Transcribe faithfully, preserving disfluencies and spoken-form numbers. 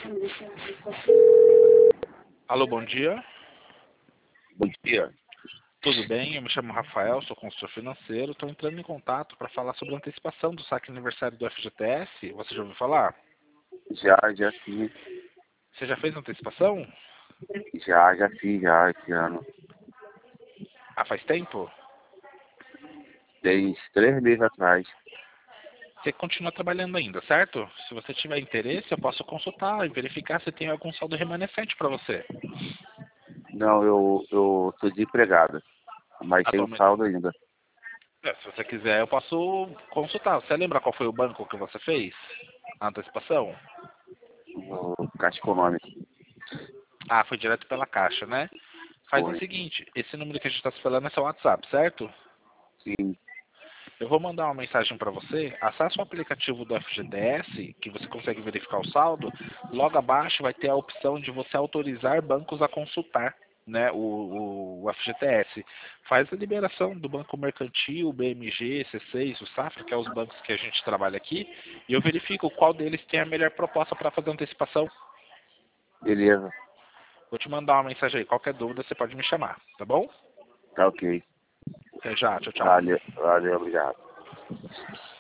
Alô, bom dia. Bom dia. Tudo bem? Eu me chamo Rafael, sou consultor financeiro. Estou entrando em contato para falar sobre a antecipação do saque aniversário do F G T S. Você já ouviu falar? Já, já fiz. Você já fez a antecipação? Já, já fiz, já, esse ano. Ah, faz tempo? Tem três meses atrás. Você continua trabalhando ainda, certo? Se você tiver interesse, eu posso consultar e verificar se tem algum saldo remanescente para você. Não, eu, eu tô desempregado, mas tenho Atualmente. saldo ainda. É, se você quiser, eu posso consultar. Você lembra qual foi o banco que você fez a antecipação? No Caixa Econômica. Ah, foi direto pela Caixa, né? Faz o Foi. seguinte, esse número que a gente está se falando é seu WhatsApp, certo? Sim. Eu vou mandar uma mensagem para você. Acesse o aplicativo do F G T S, que você consegue verificar o saldo. Logo abaixo vai ter a opção de você autorizar bancos a consultar, né, o, o, o F G T S. Faz a liberação do Banco Mercantil, B M G, C seis, o Safra, que é os bancos que a gente trabalha aqui, e eu verifico qual deles tem a melhor proposta para fazer a antecipação. Beleza. Vou te mandar uma mensagem aí. Qualquer dúvida você pode me chamar, tá bom? Tá ok. Até já, tchau, tchau. Valeu, valeu, obrigado.